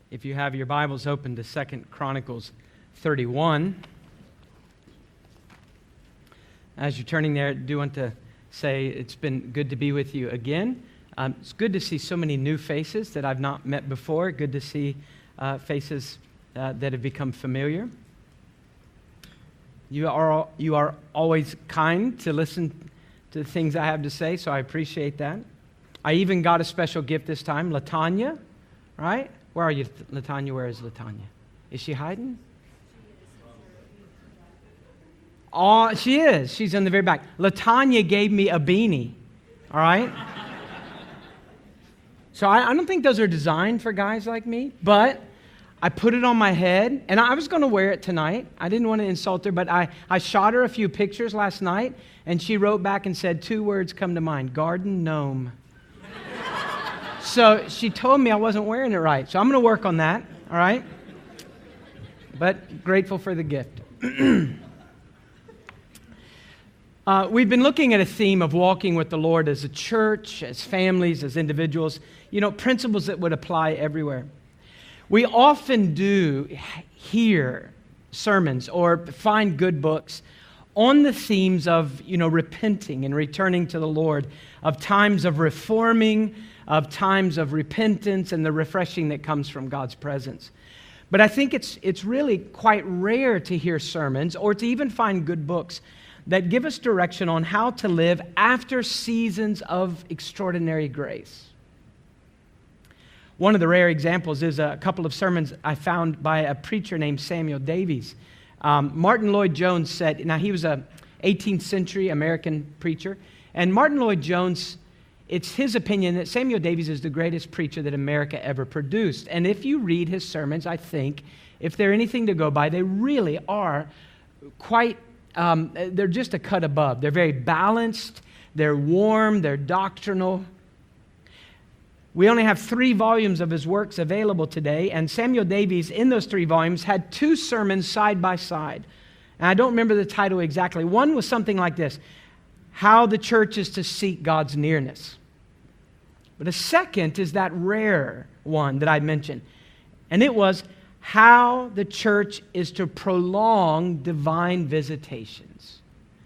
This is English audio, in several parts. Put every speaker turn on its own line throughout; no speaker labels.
If you have your Bibles open to 2 Chronicles 31. As you're turning there, I do want to say it's been good to be with you again. It's good to see so many new faces that I've not met before. Good to see faces that have become familiar. You are always kind to listen to the things I have to say, so I appreciate that. I even got a special gift this time, Latanya, right? Where are you, Latanya? Where is Latanya? Is she hiding? Oh, she is. She's in the very back. Latanya gave me a beanie, all right? So I don't think those are designed for guys like me, but I put it on my head, and I was going to wear it tonight. I didn't want to insult her, but I shot her a few pictures last night, and she wrote back and said 2 words come to mind, garden gnome. So she told me I wasn't wearing it right, so I'm going to work on that, all right? But grateful for the gift. We've been looking at a theme of walking with the Lord as a church, as families, as individuals, principles that would apply everywhere. We often do hear sermons or find good books on the themes of, repenting and returning to the Lord, of times of reforming, of times of repentance and the refreshing that comes from God's presence. But I think it's really quite rare to hear sermons or to even find good books that give us direction on how to live after seasons of extraordinary grace. One of the rare examples is a couple of sermons I found by a preacher named Samuel Davies. Martin Lloyd-Jones said, now he was a 18th century American preacher, and Martin Lloyd-Jones, it's his opinion that Samuel Davies is the greatest preacher that America ever produced. And if you read his sermons, I think, if they're anything to go by, they really are quite, they're just a cut above. They're very balanced, they're warm, they're doctrinal. We only have 3 volumes of his works available today, and Samuel Davies, in those 3 volumes, had 2 sermons side by side. And I don't remember the title exactly. One was something like this, How the Church is to Seek God's Nearness. But a second is that rare one that I mentioned, and it was How the Church is to Prolong Divine Visitations.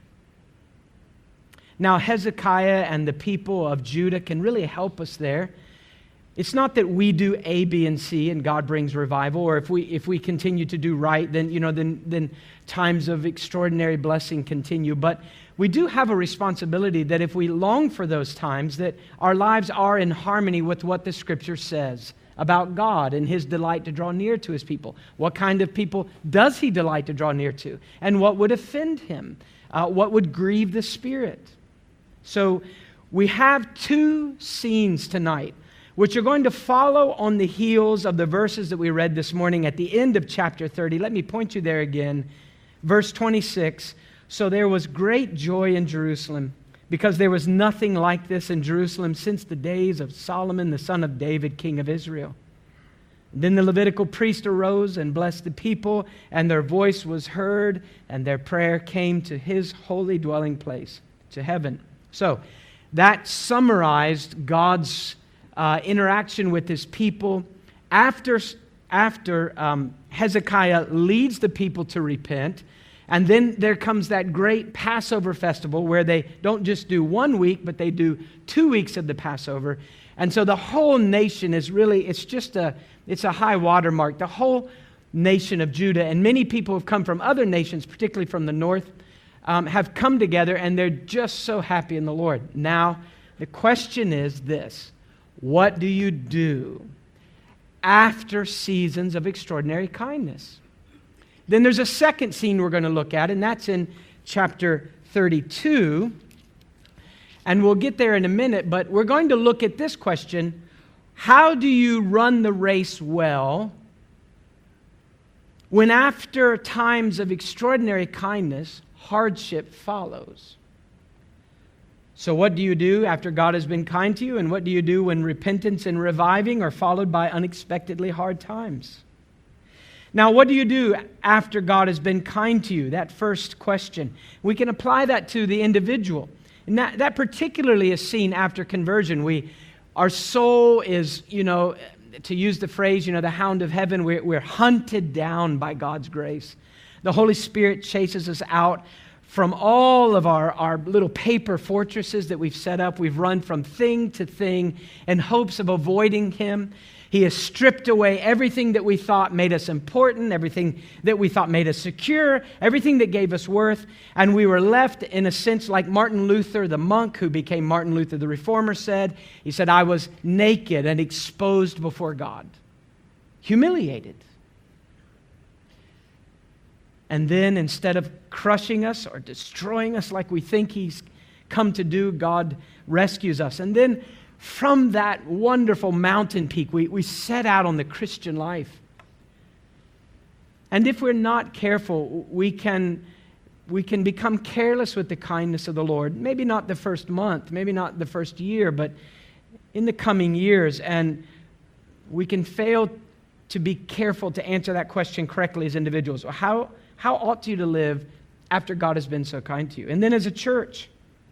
Now, Hezekiah and the people of Judah can really help us there. It's not that we do A, B, and C and God brings revival, or if we continue to do right, then times of extraordinary blessing continue. But we do have a responsibility that if we long for those times, that our lives are in harmony with what the Scripture says about God and His delight to draw near to His people. What kind of people does He delight to draw near to? And what would offend Him? What would grieve the Spirit? So we have 2 scenes tonight which are going to follow on the heels of the verses that we read this morning at the end of chapter 30. Let me point you there again. Verse 26, so there was great joy in Jerusalem, because there was nothing like this in Jerusalem since the days of Solomon, the son of David, king of Israel. Then the Levitical priest arose and blessed the people, and their voice was heard, and their prayer came to His holy dwelling place, to heaven. So that summarized God's interaction with His people after Hezekiah leads the people to repent. And then there comes that great Passover festival where they don't just do 1 week, but they do 2 weeks of the Passover. And so the whole nation is really, it's a high watermark. The whole nation of Judah, and many people have come from other nations, particularly from the north, have come together, and they're just so happy in the Lord. Now, the question is this: what do you do after seasons of extraordinary kindness? Then there's a second scene we're going to look at, and that's in chapter 32. And we'll get there in a minute, but we're going to look at this question: how do you run the race well when after times of extraordinary kindness, hardship follows? So what do you do after God has been kind to you? And what do you do when repentance and reviving are followed by unexpectedly hard times? Now, what do you do after God has been kind to you? That first question. We can apply that to the individual. And that particularly is seen after conversion. Our soul is, to use the phrase, the hound of heaven, we're hunted down by God's grace. The Holy Spirit chases us out from all of our little paper fortresses that we've set up. We've run from thing to thing in hopes of avoiding Him. He has stripped away everything that we thought made us important, everything that we thought made us secure, everything that gave us worth, and we were left, in a sense, like Martin Luther, the monk who became Martin Luther the Reformer, said. He said, I was naked and exposed before God, humiliated. And then, instead of crushing us or destroying us like we think He's come to do, God rescues us. And then, from that wonderful mountain peak, we set out on the Christian life. And if we're not careful, we can become careless with the kindness of the Lord. Maybe not the first month, maybe not the first year, but in the coming years. And we can fail to be careful to answer that question correctly as individuals. How ought you to live after God has been so kind to you? And then as a church,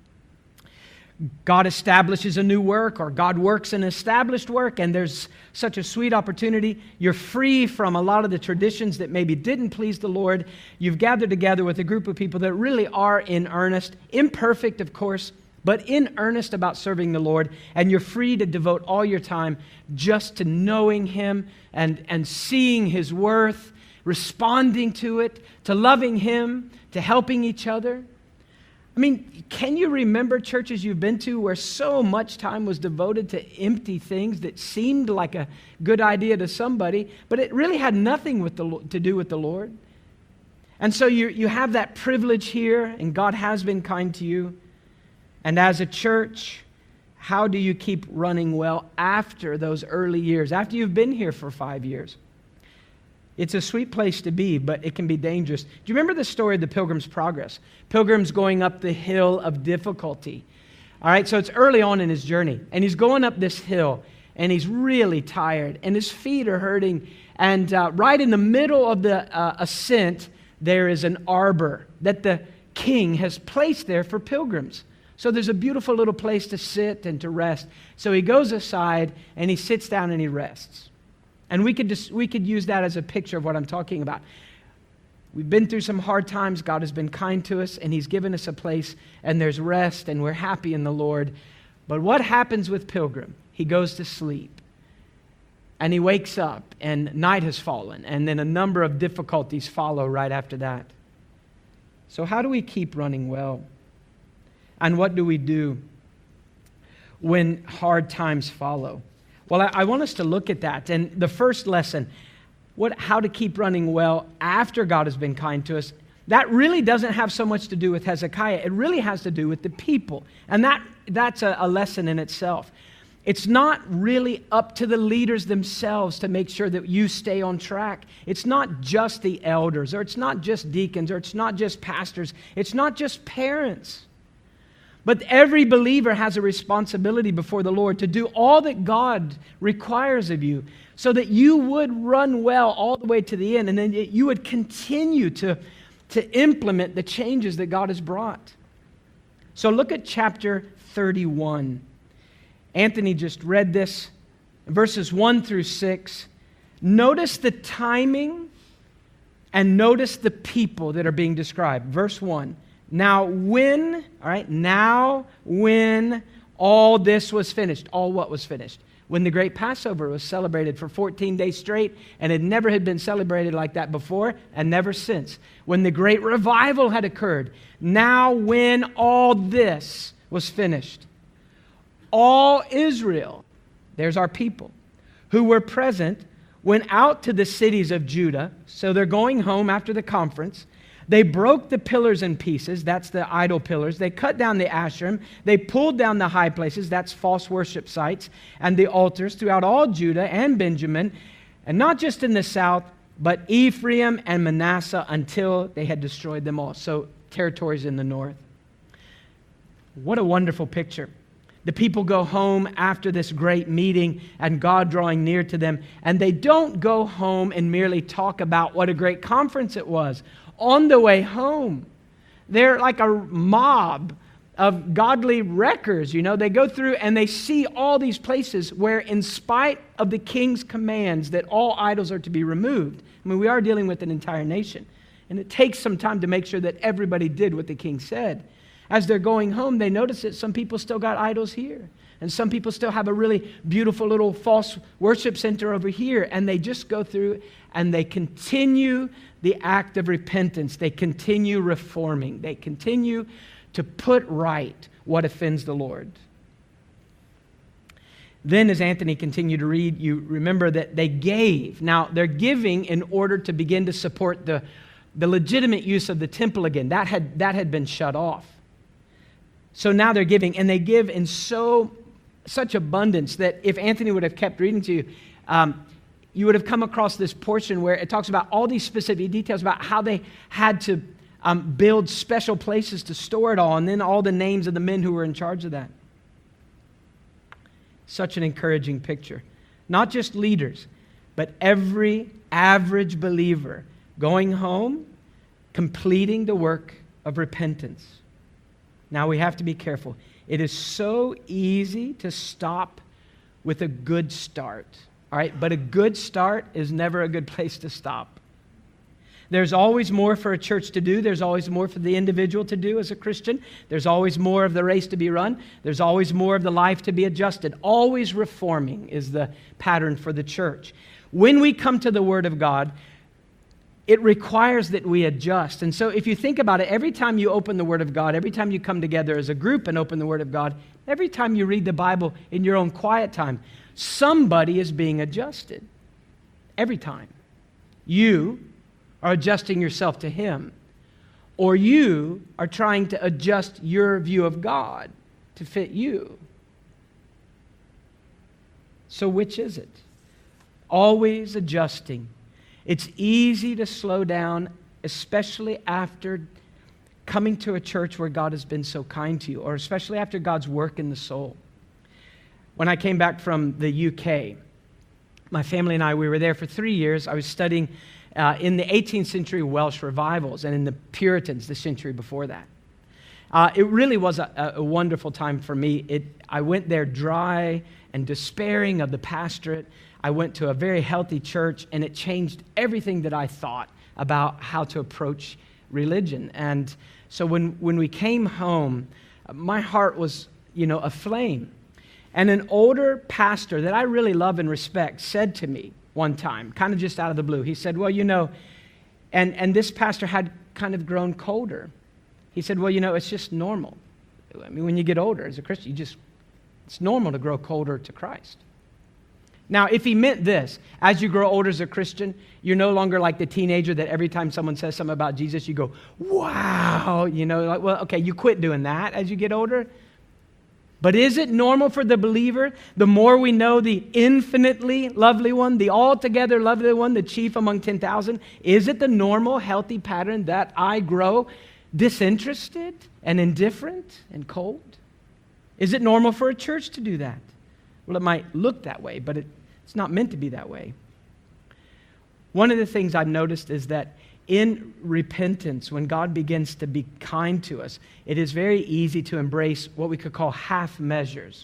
God establishes a new work, or God works an established work, and there's such a sweet opportunity. You're free from a lot of the traditions that maybe didn't please the Lord. You've gathered together with a group of people that really are in earnest, imperfect, of course, but in earnest about serving the Lord, and you're free to devote all your time just to knowing Him and seeing His worth, responding to it, to loving Him, to helping each other. I mean, can you remember churches you've been to where so much time was devoted to empty things that seemed like a good idea to somebody, but it really had nothing to do with the Lord? And so you have that privilege here, and God has been kind to you. And as a church, how do you keep running well after those early years, after you've been here for 5 years? It's a sweet place to be, but it can be dangerous. Do you remember the story of the Pilgrim's Progress? Pilgrim's going up the hill of difficulty. All right, so it's early on in his journey, and he's going up this hill, and he's really tired, and his feet are hurting. And right in the middle of the ascent, there is an arbor that the king has placed there for pilgrims. So there's a beautiful little place to sit and to rest. So he goes aside, and he sits down, and he rests. And we could use that as a picture of what I'm talking about. We've been through some hard times. God has been kind to us, and He's given us a place, and there's rest, and we're happy in the Lord. But what happens with Pilgrim? He goes to sleep, and he wakes up, and night has fallen, and then a number of difficulties follow right after that. So how do we keep running well? And what do we do when hard times follow? Well, I want us to look at that. And the first lesson, how to keep running well after God has been kind to us, that really doesn't have so much to do with Hezekiah. It really has to do with the people. And that's a lesson in itself. It's not really up to the leaders themselves to make sure that you stay on track. It's not just the elders, or it's not just deacons, or it's not just pastors. It's not just parents. But every believer has a responsibility before the Lord to do all that God requires of you so that you would run well all the way to the end, and then you would continue to implement the changes that God has brought. So look at chapter 31. Anthony just read this, verses 1 through 6. Notice the timing and notice the people that are being described. Verse 1. Now when all this was finished, all what was finished? When the great Passover was celebrated for 14 days straight, and it never had been celebrated like that before, and never since. When the great revival had occurred, now when all this was finished, all Israel, there's our people, who were present, went out to the cities of Judah, so they're going home after the conference. They broke the pillars in pieces, that's the idol pillars. They cut down the Asherim. They pulled down the high places, that's false worship sites, and the altars throughout all Judah and Benjamin, and not just in the south, but Ephraim and Manasseh until they had destroyed them all. So territories in the north. What a wonderful picture. The people go home after this great meeting and God drawing near to them, and they don't go home and merely talk about what a great conference it was. On the way home, they're like a mob of godly wreckers. They go through and they see all these places where, in spite of the king's commands that all idols are to be removed, we are dealing with an entire nation. And it takes some time to make sure that everybody did what the king said. As they're going home, they notice that some people still got idols here. And some people still have a really beautiful little false worship center over here. And they just go through and they continue the act of repentance. They continue reforming. They continue to put right what offends the Lord. Then, as Anthony continued to read, you remember that they gave. Now, they're giving in order to begin to support the legitimate use of the temple again. That had been shut off. So now they're giving, and they give in such abundance that if Anthony would have kept reading to you, you would have come across this portion where it talks about all these specific details about how they had to build special places to store it all, and then all the names of the men who were in charge of that. Such an encouraging picture. Not just leaders, but every average believer going home, completing the work of repentance. Now we have to be careful. It is so easy to stop with a good start, all right? But a good start is never a good place to stop. There's always more for a church to do. There's always more for the individual to do as a Christian. There's always more of the race to be run. There's always more of the life to be adjusted. Always reforming is the pattern for the church. When we come to the Word of God, it requires that we adjust. And so if you think about it, every time you open the Word of God, every time you come together as a group and open the Word of God, every time you read the Bible in your own quiet time, somebody is being adjusted. Every time. You are adjusting yourself to Him, or you are trying to adjust your view of God to fit you. So which is it? Always adjusting. It's easy to slow down, especially after coming to a church where God has been so kind to you, or especially after God's work in the soul. When I came back from the UK, my family and I, we were there for 3 years. I was studying in the 18th century Welsh revivals and in the Puritans, the century before that. It really was a wonderful time for me. I went there dry and despairing of the pastorate. I went to a very healthy church, and it changed everything that I thought about how to approach religion. And so when we came home, my heart was, aflame. And an older pastor that I really love and respect said to me one time, kind of just out of the blue, he said, well, and this pastor had kind of grown colder. He said, well, it's just normal. When you get older as a Christian, it's normal to grow colder to Christ. Now, if he meant this, as you grow older as a Christian, you're no longer like the teenager that every time someone says something about Jesus, you go, wow, you quit doing that as you get older. But is it normal for the believer, the more we know the infinitely lovely one, the altogether lovely one, the chief among 10,000, is it the normal, healthy pattern that I grow disinterested and indifferent and cold? Is it normal for a church to do that? Well, it might look that way, but it's not meant to be that way. One of the things I've noticed is that in repentance, when God begins to be kind to us, it is very easy to embrace what we could call half measures.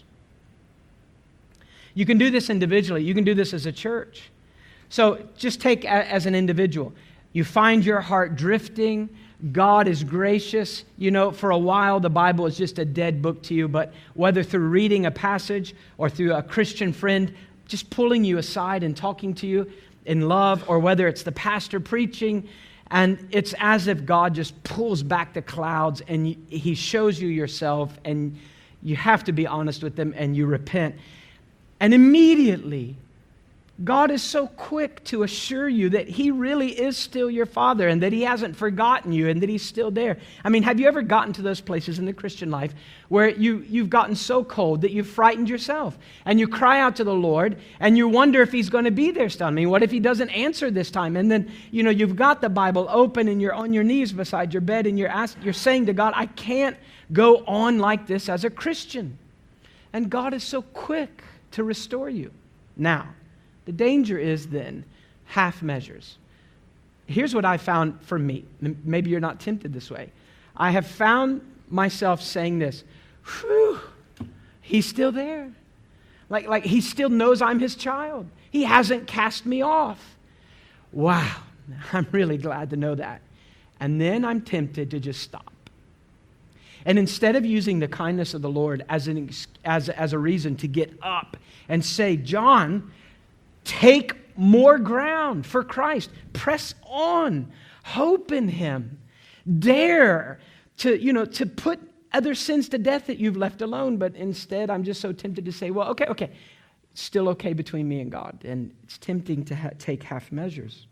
You can do this individually. You can do this as a church. So just take as an individual. You find your heart drifting. God is gracious. For a while, the Bible is just a dead book to you, but whether through reading a passage or through a Christian friend just pulling you aside and talking to you in love, or whether it's the pastor preaching, and it's as if God just pulls back the clouds and He shows you yourself, and you have to be honest with Him, and you repent. And immediately, God is so quick to assure you that He really is still your Father, and that He hasn't forgotten you, and that He's still there. Have you ever gotten to those places in the Christian life where you've gotten so cold that you've frightened yourself, and you cry out to the Lord, and you wonder if He's going to be there still? What if He doesn't answer this time? And then, you've got the Bible open, and you're on your knees beside your bed, and you're saying to God, I can't go on like this as a Christian. And God is so quick to restore you. Now, the danger is then half measures. Here's what I found for me. Maybe you're not tempted this way. I have found myself saying this, whew, he's still there. Like he still knows I'm his child. He hasn't cast me off. Wow, I'm really glad to know that. And then I'm tempted to just stop. And instead of using the kindness of the Lord as a reason to get up and say, John, take more ground for Christ. Press on. Hope in him. Dare to put other sins to death that you've left alone. But instead, I'm just so tempted to say, well, okay, it's still okay between me and God. And it's tempting to take half measures.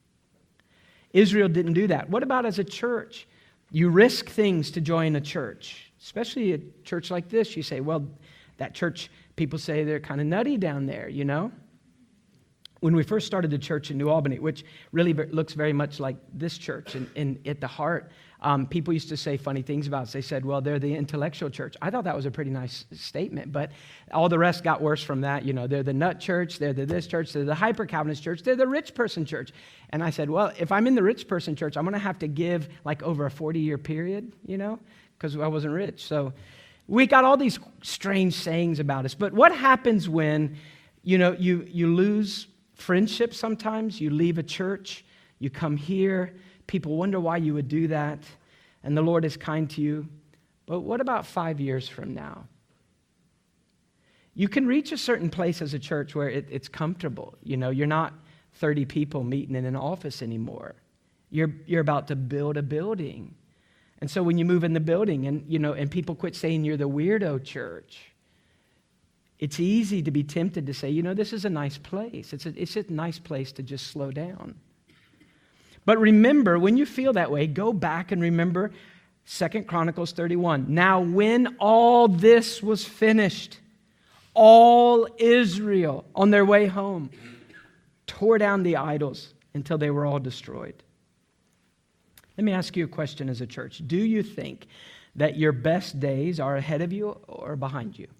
Israel didn't do that. What about as a church? You risk things to join a church, especially a church like this. You say, well, that church, people say they're kind of nutty down there, When we first started the church in New Albany, which really looks very much like this church and at the heart, people used to say funny things about us. They said, well, they're the intellectual church. I thought that was a pretty nice statement, but all the rest got worse from that. They're the nut church, they're this church, they're the hyper-Calvinist church, they're the rich person church. And I said, well, if I'm in the rich person church, I'm going to have to give like over a 40-year period, because I wasn't rich. So we got all these strange sayings about us. But what happens when, you lose friendship sometimes? You leave a church, you come here, people wonder why you would do that, and the Lord is kind to you. But what about 5 years from now? You can reach a certain place as a church where it's comfortable. You're not 30 people meeting in an office anymore. You're about to build a building. And so when you move in the building and people quit saying you're the weirdo church, it's easy to be tempted to say, this is a nice place. It's a nice place to just slow down. But remember, when you feel that way, go back and remember 2 Chronicles 31. Now, when all this was finished, all Israel on their way home tore down the idols until they were all destroyed. Let me ask you a question as a church. Do you think that your best days are ahead of you or behind you?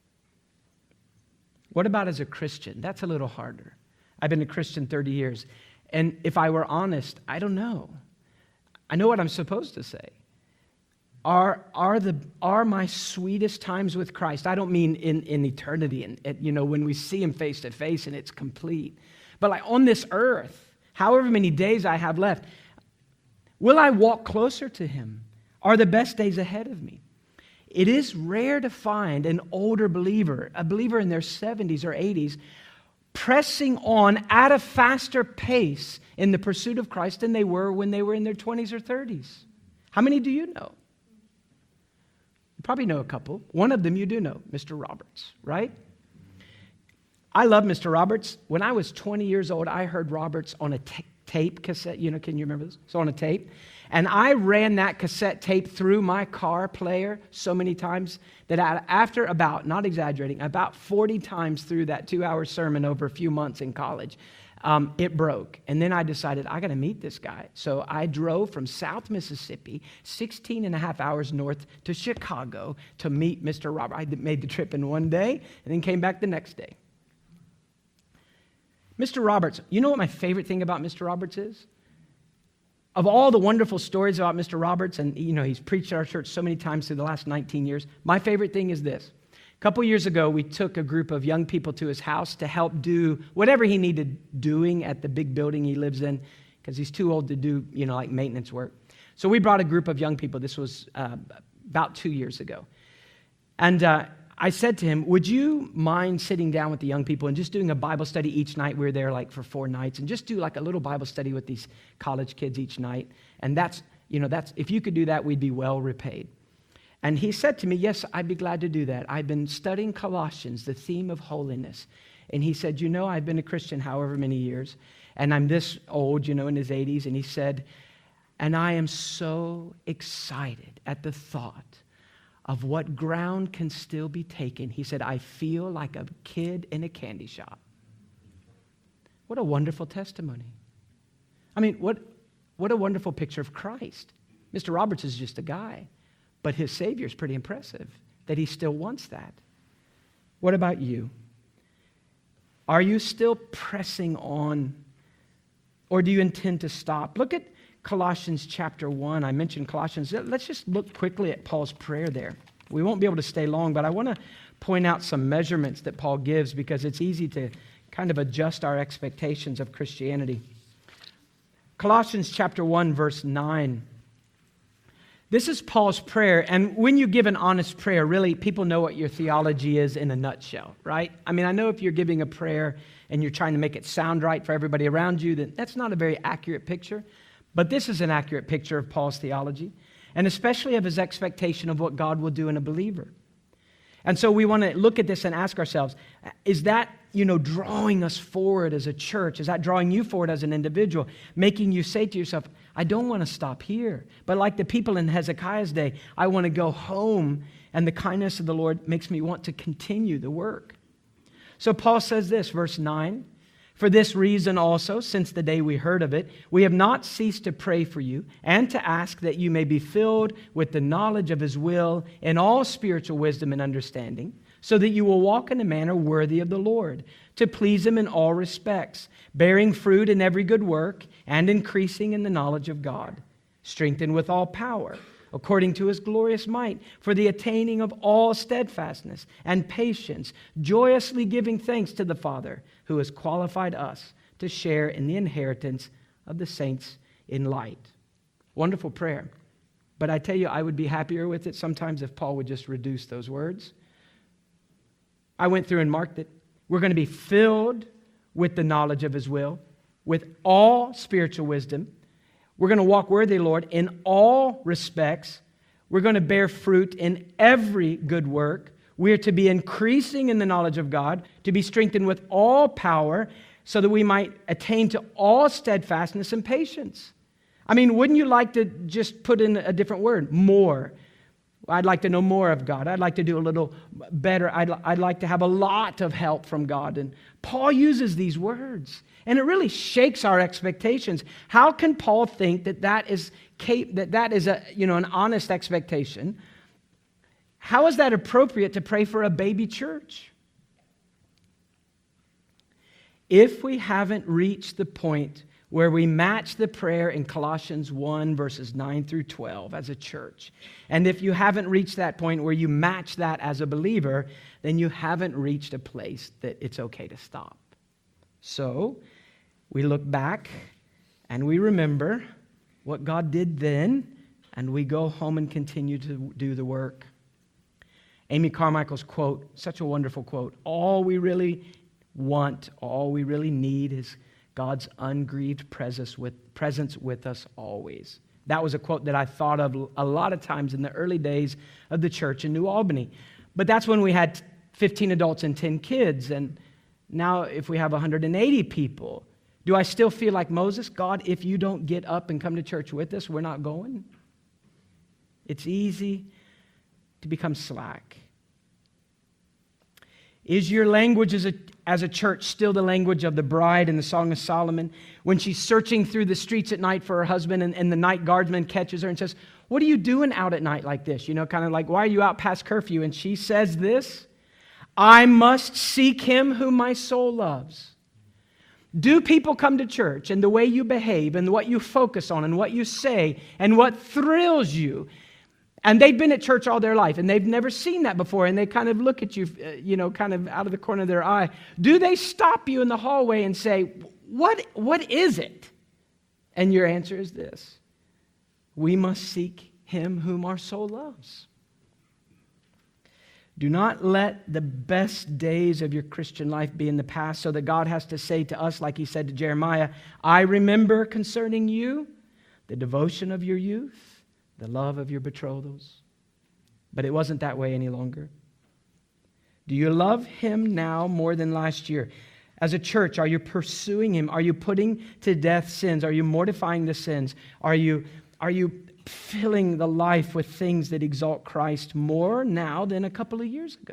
What about as a Christian? That's a little harder. I've been a Christian 30 years. And if I were honest, I don't know. I know what I'm supposed to say. Are my sweetest times with Christ? I don't mean in eternity and when we see him face to face and it's complete. But like on this earth, however many days I have left, will I walk closer to him? Are the best days ahead of me? It is rare to find an older believer, a believer in their 70s or 80s, pressing on at a faster pace in the pursuit of Christ than they were when they were in their 20s or 30s. How many do you know? You probably know a couple. One of them you do know, Mr. Roberts, right? I love Mr. Roberts. When I was 20 years old, I heard Roberts on a tape cassette. Can you remember this? It's on a tape. And I ran that cassette tape through my car player so many times that after about, not exaggerating, about 40 times through that 2-hour sermon over a few months in college, it broke. And then I decided, I got to meet this guy. So I drove from South Mississippi, 16 and a half hours north to Chicago to meet Mr. Robert. I made the trip in one day and then came back the next day. Mr. Roberts, you know what my favorite thing about Mr. Roberts is? Of all the wonderful stories about Mr. Roberts, and he's preached at our church so many times through the last 19 years, my favorite thing is this. A couple years ago, we took a group of young people to his house to help do whatever he needed doing at the big building he lives in, because he's too old to do, like maintenance work. So we brought a group of young people. This was about 2 years ago. And I said to him, would you mind sitting down with the young people and just doing a Bible study each night? We were there like for 4 nights, and just do like a little Bible study with these college kids each night. And that's if you could do that, we'd be well repaid. And he said to me, yes, I'd be glad to do that. I've been studying Colossians, the theme of holiness. And he said, I've been a Christian however many years, and I'm this old, in his 80s. And he said, and I am so excited at the thought of what ground can still be taken. He said, I feel like a kid in a candy shop. What a wonderful testimony. I mean, what a wonderful picture of Christ. Mr. Roberts is just a guy, but his Savior is pretty impressive that he still wants that. What about you? Are you still pressing on, or do you intend to stop? Look at Colossians chapter 1. I mentioned Colossians. Let's just look quickly at Paul's prayer there. We won't be able to stay long, but I want to point out some measurements that Paul gives because it's easy to kind of adjust our expectations of Christianity. Colossians chapter 1, verse 9. This is Paul's prayer, and when you give an honest prayer, really, people know what your theology is in a nutshell, right? I mean, I know if you're giving a prayer and you're trying to make it sound right for everybody around you, then that's not a very accurate picture. But this is an accurate picture of Paul's theology, and especially of his expectation of what God will do in a believer. And so we want to look at this and ask ourselves, is that, drawing us forward as a church? Is that drawing you forward as an individual, making you say to yourself, I don't want to stop here. But like the people in Hezekiah's day, I want to go home, and the kindness of the Lord makes me want to continue the work. So Paul says this, verse 9, for this reason also, since the day we heard of it, we have not ceased to pray for you and to ask that you may be filled with the knowledge of His will in all spiritual wisdom and understanding, so that you will walk in a manner worthy of the Lord, to please Him in all respects, bearing fruit in every good work and increasing in the knowledge of God, strengthened with all power, according to His glorious might, for the attaining of all steadfastness and patience, joyously giving thanks to the Father, who has qualified us to share in the inheritance of the saints in light. Wonderful prayer. But I tell you, I would be happier with it sometimes if Paul would just reduce those words. I went through and marked it. We're going to be filled with the knowledge of His will, with all spiritual wisdom. We're going to walk worthy, Lord, in all respects. We're going to bear fruit in every good work. We are to be increasing in the knowledge of God, to be strengthened with all power, so that we might attain to all steadfastness and patience. I mean, wouldn't you like to just put in a different word? More. I'd like to know more of God. I'd like to do a little better. I'd like to have a lot of help from God. And Paul uses these words, and it really shakes our expectations. How can Paul think that is an honest expectation? How is that appropriate to pray for a baby church? If we haven't reached the point where we match the prayer in Colossians 1, verses 9 through 12 as a church, and if you haven't reached that point where you match that as a believer, then you haven't reached a place that it's okay to stop. So we look back and we remember what God did then, and we go home and continue to do the work. Amy Carmichael's quote, such a wonderful quote, all we really want, all we really need is God's ungrieved presence with us always. That was a quote that I thought of a lot of times in the early days of the church in New Albany. But that's when we had 15 adults and 10 kids. And now if we have 180 people, do I still feel like Moses? God, if you don't get up and come to church with us, we're not going. It's easy to become slack. Is your language as a church still the language of the bride in the Song of Solomon when she's searching through the streets at night for her husband and the night guardsman catches her and says, what are you doing out at night like this? Kind of like, why are you out past curfew? And she says this, I must seek Him whom my soul loves. Do people come to church and the way you behave and what you focus on and what you say and what thrills you? And they've been at church all their life, and they've never seen that before, and they kind of look at you, kind of out of the corner of their eye. Do they stop you in the hallway and say, what is it? And your answer is this, we must seek Him whom our soul loves. Do not let the best days of your Christian life be in the past so that God has to say to us, like He said to Jeremiah, I remember concerning you the devotion of your youth, the love of your betrothals. But it wasn't that way any longer. Do you love Him now more than last year? As a church, are you pursuing Him? Are you putting to death sins? Are you mortifying the sins? Are you filling the life with things that exalt Christ more now than a couple of years ago?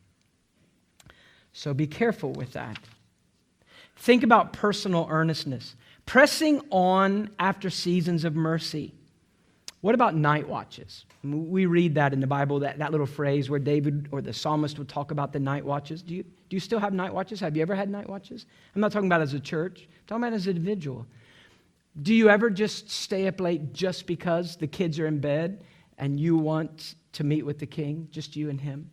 So be careful with that. Think about personal earnestness. Pressing on after seasons of mercy. What about night watches? We read that in the Bible, that little phrase where David or the psalmist would talk about the night watches. Do you still have night watches? Have you ever had night watches? I'm not talking about as a church. I'm talking about as an individual. Do you ever just stay up late just because the kids are in bed and you want to meet with the King, just you and him?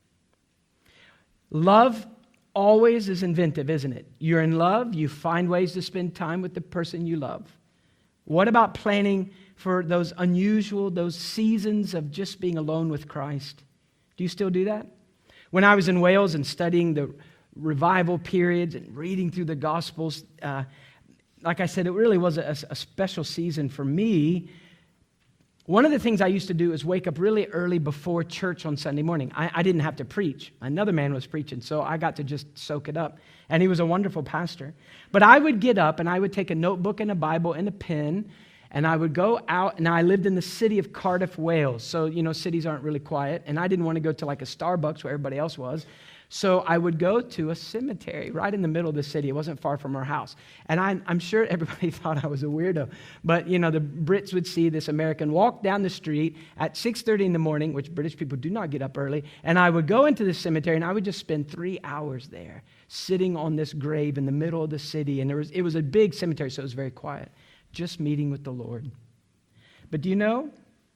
Love always is inventive, isn't it? You're in love, you find ways to spend time with the person you love. What about planning for those unusual, those seasons of just being alone with Christ? Do you still do that? When I was in Wales and studying the revival periods and reading through the Gospels, like I said, it really was a special season for me. One of the things I used to do is wake up really early before church on Sunday morning. I didn't have to preach. Another man was preaching, so I got to just soak it up. And he was a wonderful pastor. But I would get up and I would take a notebook and a Bible and a pen, and I would go out. Now, I lived in the city of Cardiff, Wales, so, cities aren't really quiet. And I didn't want to go to like a Starbucks where everybody else was. So I would go to a cemetery right in the middle of the city. It wasn't far from our house. And I'm sure everybody thought I was a weirdo. But, the Brits would see this American walk down the street at 6:30 in the morning, which British people do not get up early. And I would go into the cemetery, and I would just spend 3 hours there, sitting on this grave in the middle of the city. And it was a big cemetery, so it was very quiet, just meeting with the Lord. But do you know,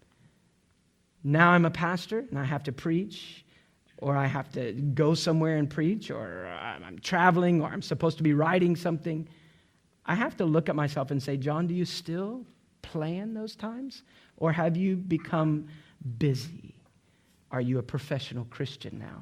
now I'm a pastor, and I have to preach, or I have to go somewhere and preach, or I'm traveling, or I'm supposed to be writing something. I have to look at myself and say, John, do you still plan those times? Or have you become busy? Are you a professional Christian now?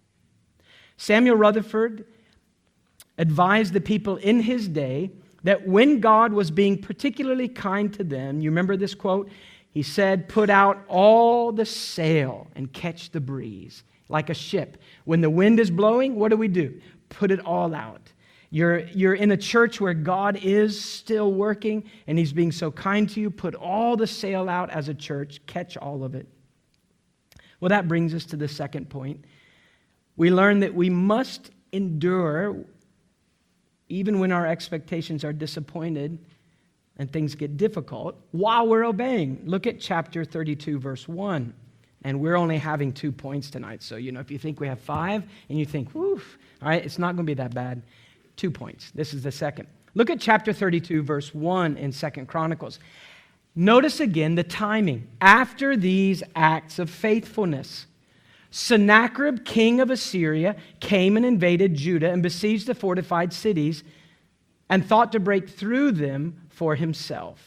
Samuel Rutherford advised the people in his day that when God was being particularly kind to them, you remember this quote? He said, put out all the sail and catch the breeze. Like a ship. When the wind is blowing, what do? Put it all out. You're in a church where God is still working and he's being so kind to you. Put all the sail out as a church. Catch all of it. Well, that brings us to the second point. We learn that we must endure even when our expectations are disappointed and things get difficult while we're obeying. Look at chapter 32, verse 1. And we're only having 2 points tonight. So, if you think we have 5 and you think, woof, all right, it's not going to be that bad. 2 points. This is the second. Look at chapter 32, verse 1 in 2 Chronicles. Notice again the timing. After these acts of faithfulness, Sennacherib, king of Assyria, came and invaded Judah and besieged the fortified cities and thought to break through them for himself.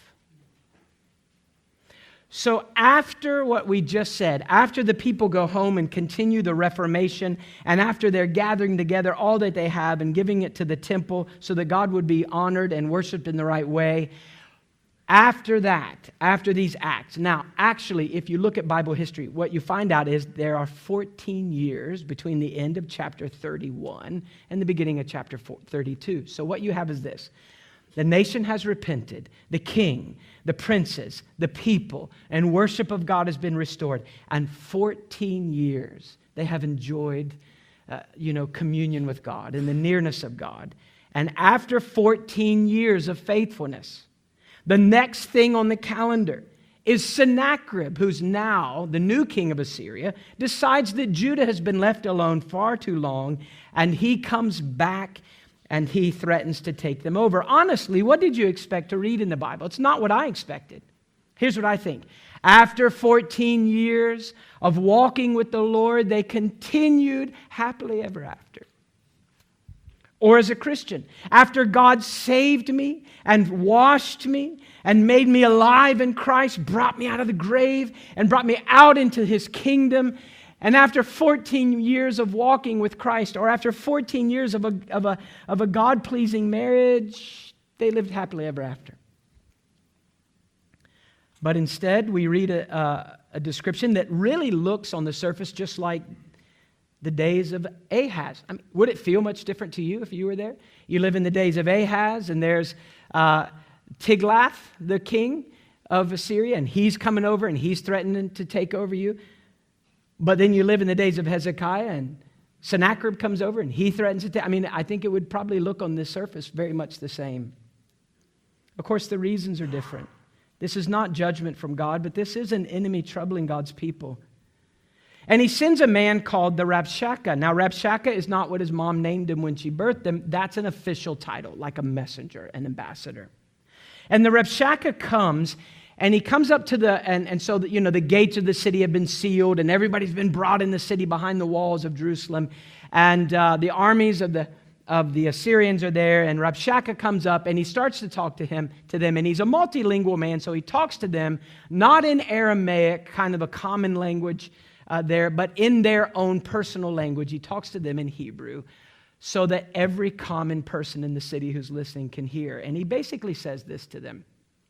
So after what we just said, after the people go home and continue the Reformation, and after they're gathering together all that they have and giving it to the temple so that God would be honored and worshiped in the right way, after that, after these acts, now actually if you look at Bible history, what you find out is there are 14 years between the end of chapter 31 and the beginning of chapter 32. So what you have is this. The nation has repented, the king, the princes, the people, and worship of God has been restored. And 14 years they have enjoyed, communion with God and the nearness of God. And after 14 years of faithfulness, the next thing on the calendar is Sennacherib, who's now the new king of Assyria, decides that Judah has been left alone far too long, and he comes back and he threatens to take them over. Honestly, what did you expect to read in the Bible? It's not what I expected. Here's what I think. After 14 years of walking with the Lord, they continued happily ever after. Or as a Christian, after God saved me and washed me and made me alive in Christ, brought me out of the grave and brought me out into his kingdom, and after 14 years of walking with Christ, or after 14 years of a God-pleasing marriage, they lived happily ever after. But instead, we read a description that really looks on the surface just like the days of Ahaz. I mean, would it feel much different to you if you were there? You live in the days of Ahaz, and there's Tiglath, the king of Assyria, and he's coming over, and he's threatening to take over you. But then you live in the days of Hezekiah, and Sennacherib comes over, and he threatens to take. I think it would probably look on the surface very much the same. Of course, the reasons are different. This is not judgment from God, but this is an enemy troubling God's people. And he sends a man called the Rabshakeh. Now, Rabshakeh is not what his mom named him when she birthed him. That's an official title, like a messenger, an ambassador. And the Rabshakeh comes, and he comes up to and so that, the gates of the city have been sealed, and everybody's been brought in the city behind the walls of Jerusalem. And the armies of the Assyrians are there, and Rabshakeh comes up, and he starts to talk to them, and he's a multilingual man, so he talks to them, not in Aramaic, kind of a common language there, but in their own personal language. He talks to them in Hebrew, so that every common person in the city who's listening can hear. And he basically says this to them: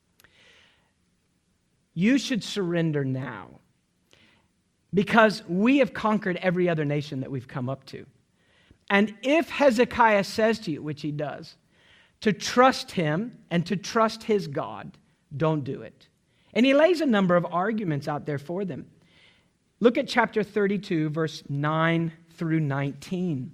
you should surrender now, because we have conquered every other nation that we've come up to. And if Hezekiah says to you, which he does, to trust him and to trust his God, don't do it. And he lays a number of arguments out there for them. Look at chapter 32, verse 9 through 19.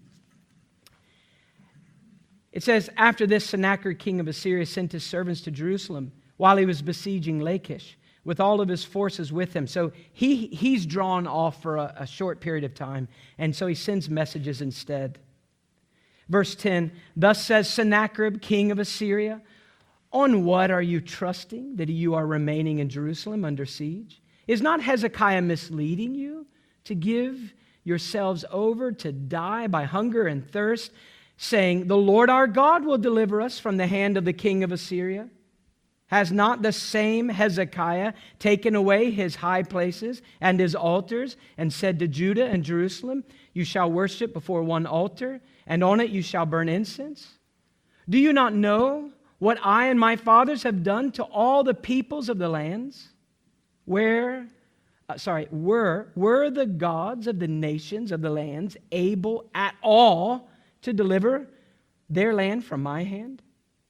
It says, after this, Sennacherib, king of Assyria, sent his servants to Jerusalem while he was besieging Lachish, with all of his forces with him. So he's drawn off for a short period of time, and so he sends messages instead. Verse 10, thus says Sennacherib, king of Assyria, on what are you trusting that you are remaining in Jerusalem under siege? Is not Hezekiah misleading you to give yourselves over to die by hunger and thirst, saying, the Lord our God will deliver us from the hand of the king of Assyria? Has not the same Hezekiah taken away his high places and his altars, and said to Judah and Jerusalem, you shall worship before one altar, and on it you shall burn incense? Do you not know what I and my fathers have done to all the peoples of the lands? Were the gods of the nations of the lands able at all to deliver their land from my hand?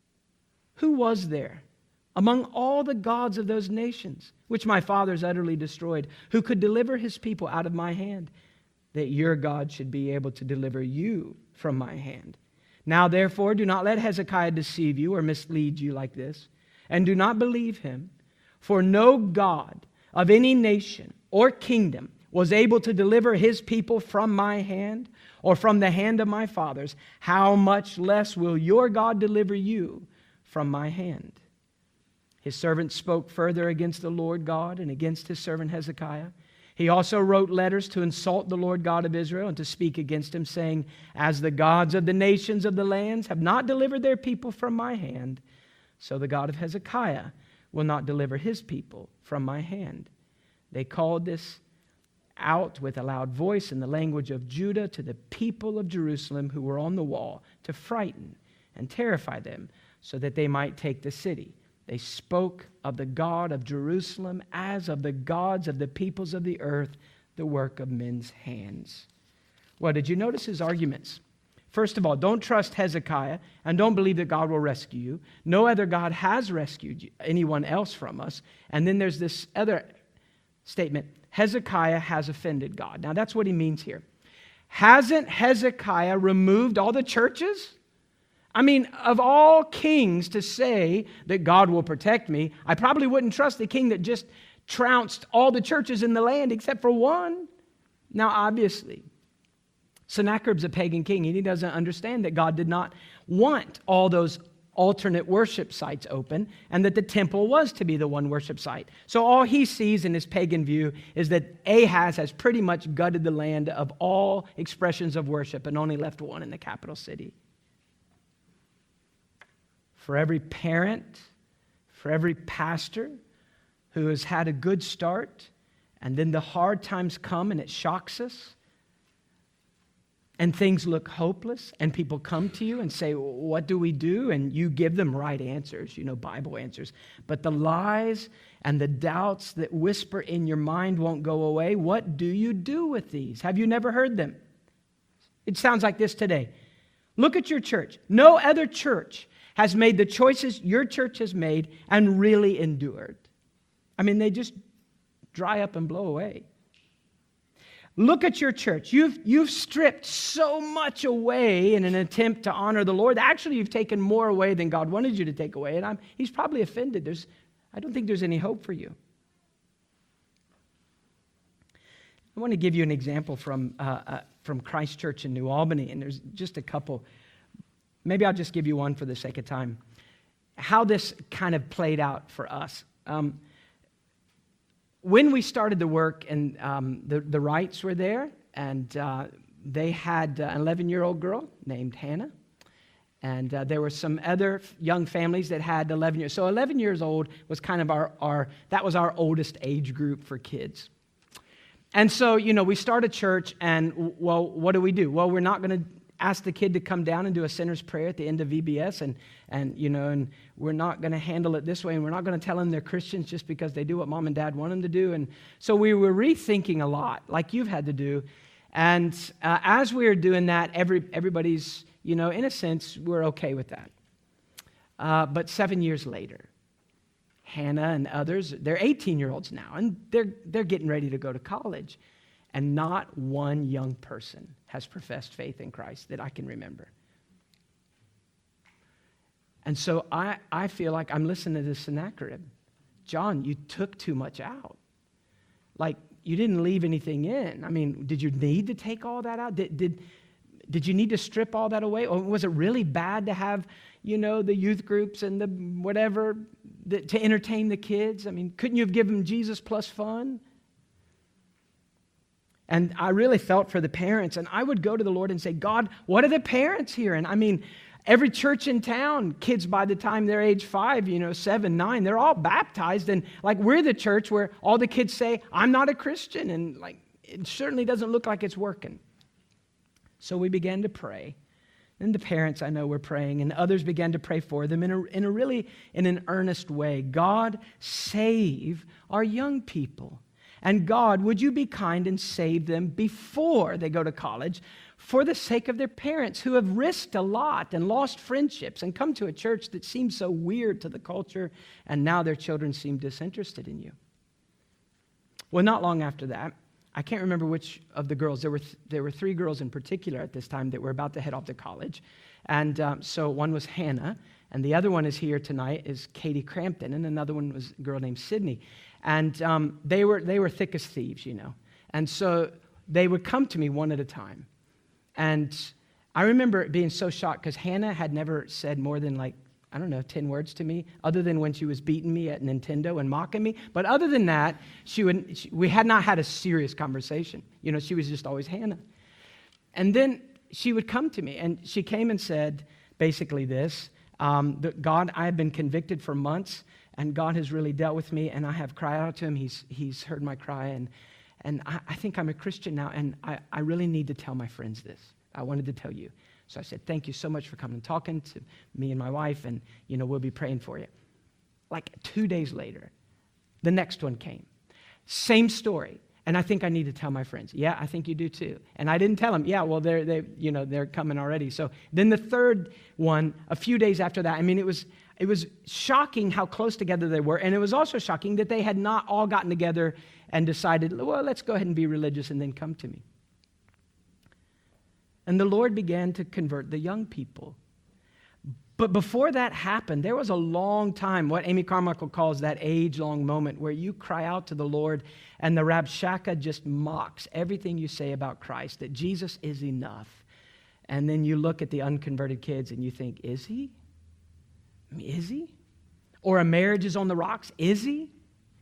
Who was there among all the gods of those nations, which my fathers utterly destroyed, who could deliver his people out of my hand, that your God should be able to deliver you from my hand? Now, therefore, do not let Hezekiah deceive you or mislead you like this, and do not believe him, for no God of any nation or kingdom was able to deliver his people from my hand or from the hand of my fathers. How much less will your God deliver you from my hand? His servant spoke further against the Lord God and against his servant Hezekiah. He also wrote letters to insult the Lord God of Israel and to speak against him, saying, as the gods of the nations of the lands have not delivered their people from my hand, so the God of Hezekiah will not deliver his people from my hand. They called this out with a loud voice in the language of Judah to the people of Jerusalem who were on the wall, to frighten and terrify them, so that they might take the city. They spoke of the God of Jerusalem as of the gods of the peoples of the earth, the work of men's hands. Well, did you notice his arguments? First of all, don't trust Hezekiah and don't believe that God will rescue you. No other God has rescued anyone else from us. And then there's this other statement, Hezekiah has offended God. Now that's what he means here. Hasn't Hezekiah removed all the churches? I mean, of all kings to say that God will protect me, I probably wouldn't trust the king that just trounced all the churches in the land except for one. Now, obviously, Sennacherib's a pagan king, and he doesn't understand that God did not want all those alternate worship sites open, and that the temple was to be the one worship site. So all he sees in his pagan view is that Ahaz has pretty much gutted the land of all expressions of worship and only left one in the capital city. For every parent, for every pastor who has had a good start, and then the hard times come and it shocks us, and things look hopeless, and people come to you and say, what do we do? And you give them right answers, Bible answers. But the lies and the doubts that whisper in your mind won't go away. What do you do with these? Have you never heard them? It sounds like this today. Look at your church. No other church has made the choices your church has made and really endured. I mean, they just dry up and blow away. Look at your church. You've stripped so much away in an attempt to honor the Lord. Actually, you've taken more away than God wanted you to take away, and He's probably offended. I don't think there's any hope for you. I want to give you an example from Christ Church in New Albany, and there's just a couple. Maybe I'll just give you one for the sake of time. how this kind of played out for us. When we started the work, and the Wrights were there, and they had an 11-year-old girl named Hannah, and there were some other young families that had 11 years. So 11 years old was kind of that was our oldest age group for kids. And so, we start a church, and, well, what do? Well, we're not going to ask the kid to come down and do a sinner's prayer at the end of VBS, and we're not going to handle it this way, and we're not going to tell them they're Christians just because they do what mom and dad want them to do. And so we were rethinking a lot, like you've had to do. And as we were doing that, everybody's, in a sense, we're okay with that. But 7 years later, Hannah and others, they're 18-year-olds now, and they're getting ready to go to college. And not one young person has professed faith in Christ that I can remember. And so I feel like I'm listening to this Sennacherib. John, you took too much out. Like, you didn't leave anything in. I mean, did you need to take all that out? Did you need to strip all that away? Or was it really bad to have, the youth groups and the whatever to entertain the kids? I mean, couldn't you have given Jesus plus fun? And I really felt for the parents, and I would go to the Lord and say, God, what are the parents here? And I mean, every church in town, kids by the time they're age 5, 7, 9, they're all baptized. And like, we're the church where all the kids say, I'm not a Christian. And like, it certainly doesn't look like it's working. So we began to pray. And the parents, I know, were praying, and others began to pray for them in an earnest way. God, save our young people. And God, would you be kind and save them before they go to college for the sake of their parents who have risked a lot and lost friendships and come to a church that seems so weird to the culture, and now their children seem disinterested in you. Well, not long after that, I can't remember which of the girls. There were 3 girls in particular at this time that were about to head off to college. And so one was Hannah, and the other one is here tonight is Katie Crampton, and another one was a girl named Sydney. And they were thick as thieves, And so they would come to me one at a time. And I remember being so shocked because Hannah had never said more than 10 words to me, other than when she was beating me at Nintendo and mocking me. But other than that, we had not had a serious conversation. She was just always Hannah. And then she would come to me, and she came and said basically this, that God, I have been convicted for months, and God has really dealt with me, and I have cried out to him. He's heard my cry, and I think I'm a Christian now, and I really need to tell my friends this. I wanted to tell you. So I said, thank you so much for coming and talking to me and my wife, and, we'll be praying for you. Like 2 days later, the next one came. Same story. And I think I need to tell my friends. Yeah, I think you do too. And I didn't tell them. Yeah, well, they're coming already. So then the third one, a few days after that, I mean, it was shocking how close together they were. And it was also shocking that they had not all gotten together and decided, well, let's go ahead and be religious and then come to me. And the Lord began to convert the young people. But before that happened, there was a long time, what Amy Carmichael calls that age-long moment, where you cry out to the Lord and the Rabshakeh just mocks everything you say about Christ, that Jesus is enough. And then you look at the unconverted kids and you think, is he? I mean, is he? Or a marriage is on the rocks? Is he?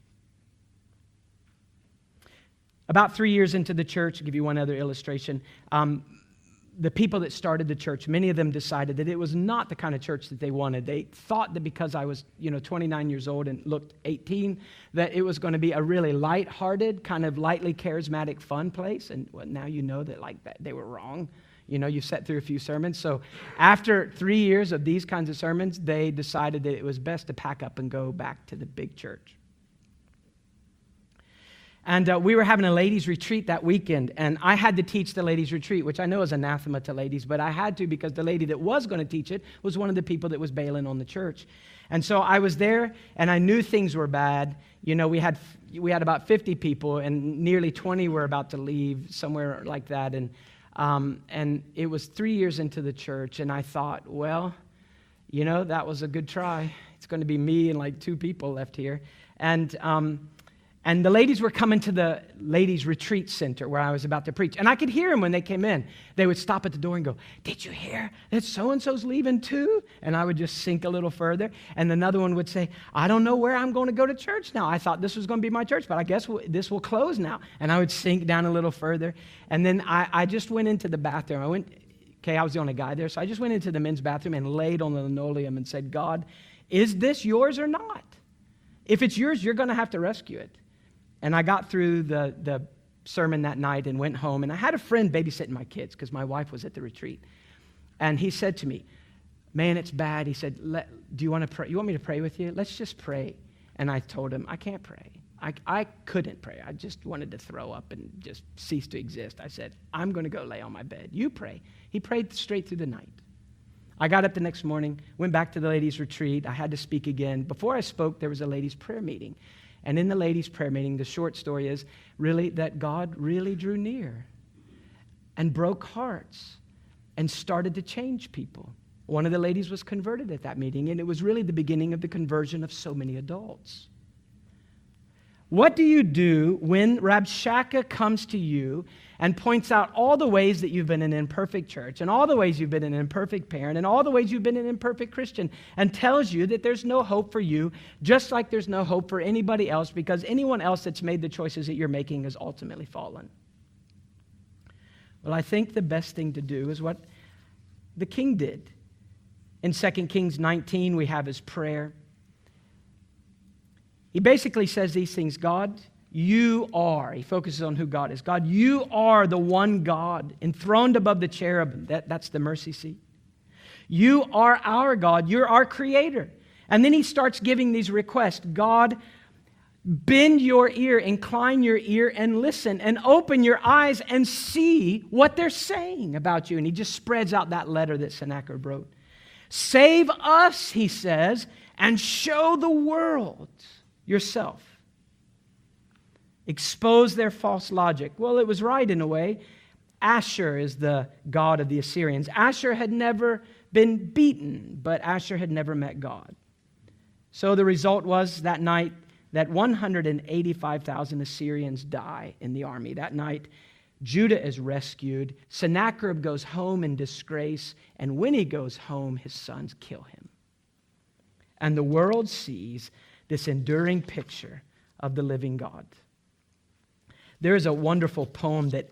About 3 years into the church, I'll give you one other illustration. The people that started the church, many of them decided that it was not the kind of church that they wanted. They thought that because I was, 29 years old and looked 18, that it was going to be a really lighthearted, kind of lightly charismatic, fun place. And well, now you know that they were wrong. You've sat through a few sermons. So after 3 years of these kinds of sermons, they decided that it was best to pack up and go back to the big church. And we were having a ladies' retreat that weekend, and I had to teach the ladies' retreat, which I know is anathema to ladies, but I had to because the lady that was going to teach it was one of the people that was bailing on the church. And so I was there, and I knew things were bad. We had about 50 people, and nearly 20 were about to leave, somewhere like that. And it was 3 years into the church, and I thought, well, that was a good try. It's going to be me and 2 people left here. And And the ladies were coming to the ladies' retreat center where I was about to preach. And I could hear them when they came in. They would stop at the door and go, "Did you hear that so-and-so's leaving too?" And I would just sink a little further. And another one would say, "I don't know where I'm going to go to church now. I thought this was going to be my church, but I guess this will close now." And I would sink down a little further. And then I just went into the bathroom. I was the only guy there. So I just went into the men's bathroom and laid on the linoleum and said, "God, is this yours or not? If it's yours, you're going to have to rescue it." And I got through the sermon that night and went home. And I had a friend babysitting my kids because my wife was at the retreat. And he said to me, "Man, it's bad." He said, "Do you want to pray? You want me to pray with you? Let's just pray." And I told him, "I can't pray. I couldn't pray. I just wanted to throw up and just cease to exist." I said, "I'm going to go lay on my bed. You pray." He prayed straight through the night. I got up the next morning, went back to the ladies' retreat. I had to speak again. Before I spoke, there was a ladies' prayer meeting. And in the ladies' prayer meeting, the short story is really that God really drew near and broke hearts and started to change people. One of the ladies was converted at that meeting, and it was really the beginning of the conversion of so many adults. What do you do when Rabshakeh comes to you and points out all the ways that you've been an imperfect church and all the ways you've been an imperfect parent and all the ways you've been an imperfect Christian and tells you that there's no hope for you, just like there's no hope for anybody else because anyone else that's made the choices that you're making has ultimately fallen? Well, I think the best thing to do is what the king did. In 2 Kings 19, we have his prayer. He basically says these things: "God, you are," he focuses on who God is. "God, you are the one God enthroned above the cherubim." That's the mercy seat. "You are our God. You're our creator." And then he starts giving these requests. "God, bend your ear, incline your ear and listen and open your eyes and see what they're saying about you." And he just spreads out that letter that Sennacherib wrote. "Save us," he says, "and show the world yourself. Expose their false logic." Well, it was right in a way. Ashur is the god of the Assyrians. Ashur had never been beaten, but Ashur had never met God. So the result was that night that 185,000 Assyrians die in the army. That night, Judah is rescued. Sennacherib goes home in disgrace, and when he goes home, his sons kill him. And the world sees this enduring picture of the living God. There is a wonderful poem that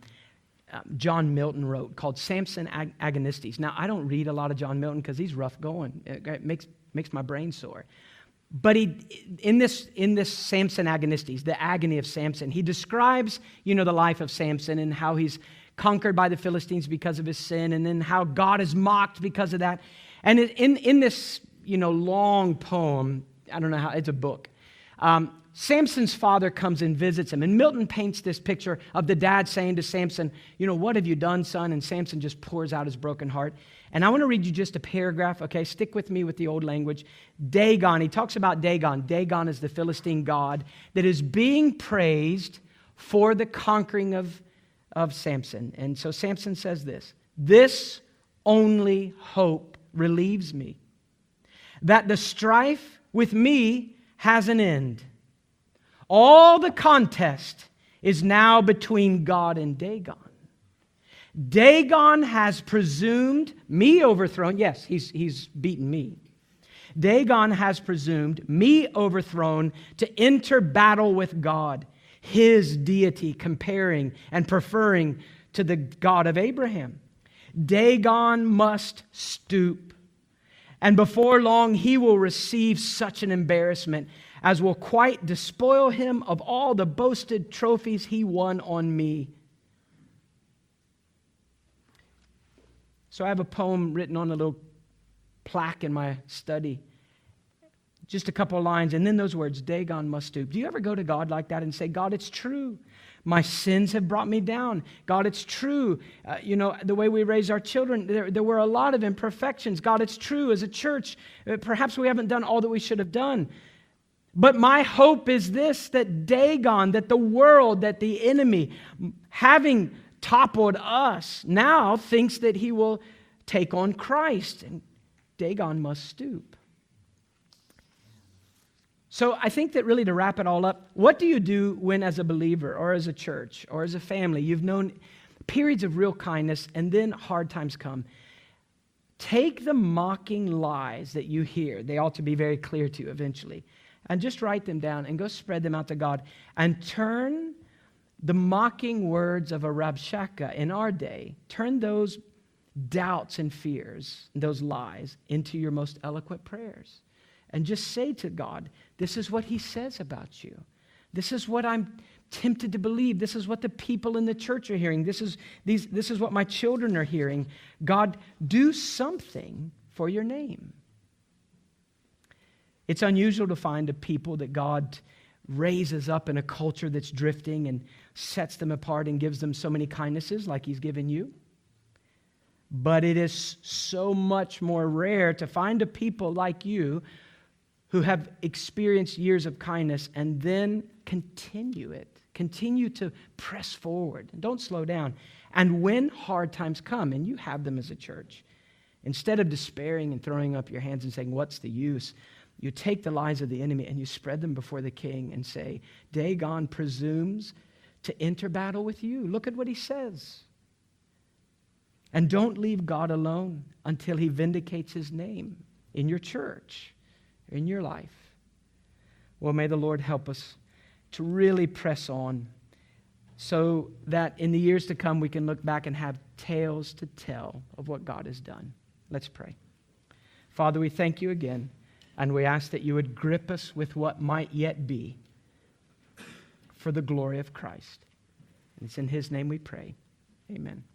John Milton wrote called Samson Agonistes. Now, I don't read a lot of John Milton because he's rough going. It makes my brain sore. But in this Samson Agonistes, the agony of Samson, he describes, the life of Samson and how he's conquered by the Philistines because of his sin, and then how God is mocked because of that. And in this, long poem, I don't know how, it's a book. Samson's father comes and visits him, and Milton paints this picture of the dad saying to Samson, "What have you done, son?" And Samson just pours out his broken heart. And I want to read you just a paragraph, okay? Stick with me with the old language. Dagon, he talks about Dagon. Dagon is the Philistine god that is being praised for the conquering of Samson. And so Samson says this: "This only hope relieves me, that the strife with me has an end. All the contest is now between God and Dagon. Dagon has presumed me overthrown." Yes, he's beaten me. "Dagon has presumed me overthrown to enter battle with God, his deity comparing and preferring to the God of Abraham. Dagon must stoop, and before long he will receive such an embarrassment as will quite despoil him of all the boasted trophies he won on me." So I have a poem written on a little plaque in my study. Just a couple of lines, and then those words, "Dagon must stoop." Do you ever go to God like that and say, "God, it's true. My sins have brought me down. God, it's true. The way we raise our children, there were a lot of imperfections. God, it's true. As a church, perhaps we haven't done all that we should have done. But my hope is this, that Dagon, that the world, that the enemy, having toppled us, now thinks that he will take on Christ, and Dagon must stoop." So I think that really to wrap it all up, what do you do when as a believer or as a church or as a family you've known periods of real kindness and then hard times come? Take the mocking lies that you hear. They ought to be very clear to you eventually. And just write them down and go spread them out to God. And turn the mocking words of a Rabshakeh in our day, turn those doubts and fears, those lies, into your most eloquent prayers. And just say to God, this is what he says about you. This is what I'm tempted to believe. This is what the people in the church are hearing. This is what my children are hearing. God, do something for your name. It's unusual to find a people that God raises up in a culture that's drifting and sets them apart and gives them so many kindnesses like he's given you. But it is so much more rare to find a people like you who have experienced years of kindness and then continue it. Continue to press forward and don't slow down. And when hard times come, and you have them as a church, instead of despairing and throwing up your hands and saying, what's the use? You take the lies of the enemy and you spread them before the king and say, Dagon presumes to enter battle with you. Look at what he says. And don't leave God alone until he vindicates his name in your church, in your life. Well, may the Lord help us to really press on so that in the years to come we can look back and have tales to tell of what God has done. Let's pray. Father, we thank you again, and we ask that you would grip us with what might yet be for the glory of Christ. And it's in his name we pray. Amen.